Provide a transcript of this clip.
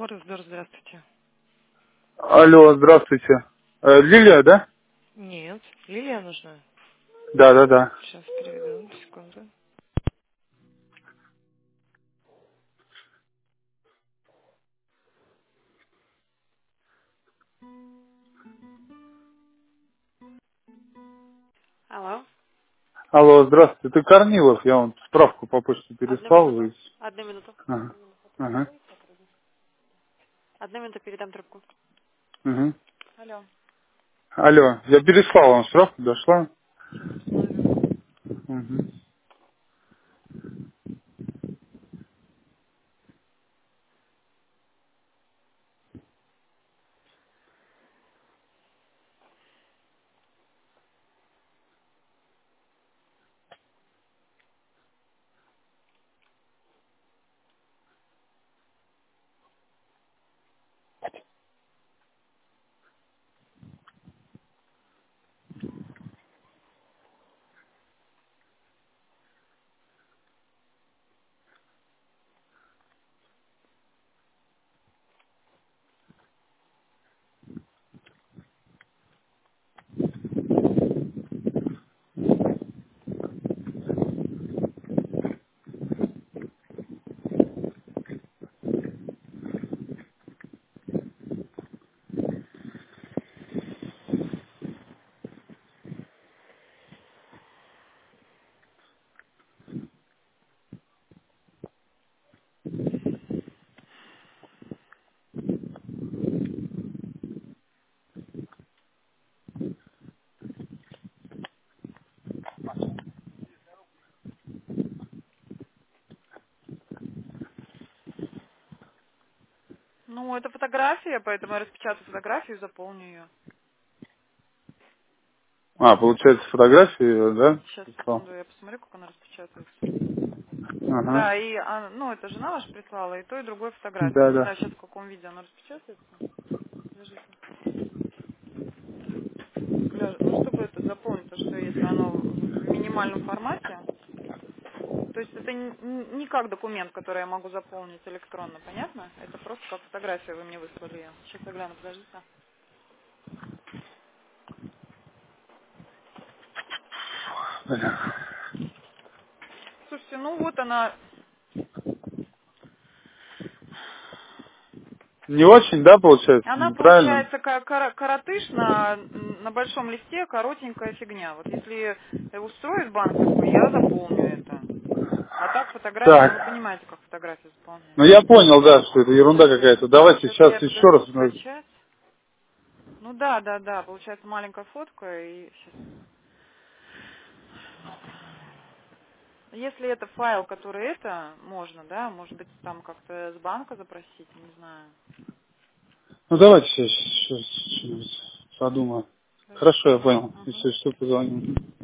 Форекс-Дор, здравствуйте. Алло, здравствуйте. Лилия, да? Нет, Лилия нужна. Да, да, да. Сейчас переведу, секунду. Алло, Алло, здравствуйте. Ты Корнилов, я вам справку по почте одну переслал. минуту, Вы... одну минуту. Ага. Ага. Одну минуту передам трубку. Угу. Алло, Алло, я переслал вам справку, дошла? сейчас посмотрю. Угу. Ну, это фотография, поэтому я распечатаю фотографию и заполню ее. Получается, фотографии, да? Сейчас, Прислал? секунду, я посмотрю, как она распечатается. Ага. Да, и, ну, это жена ваша прислала, и то, и другое фотография. Да, Не знаю да. сейчас в каком виде она распечатается. Подождите. Ну, чтобы это заполнить, то, что если оно в минимальном формате, то есть это не как документ, который я могу заполнить электронно, понятно? Это просто как фотография вы мне выслали ее. Сейчас я гляну, подождите. Слушайте, ну вот она, Не очень, да, получается? она Неправильно? получается как коротыш на большом листе, коротенькая фигня. Вот если устроит банк такой, я заполню это. А так фотография, ну вы Так. понимаете, как фотография Ну, заполняется. я понял, да, что это ерунда какая-то. Давайте Сейчас сейчас я, еще подождите, раз. скачать. Ну да, да, да, получается маленькая фотка и сейчас. Если это файл, который это, можно, да, может быть, там как-то с банка запросить, не знаю. Ну, давайте сейчас подумаю. Подождите. Хорошо, я понял. Ага. Если что, позвоню.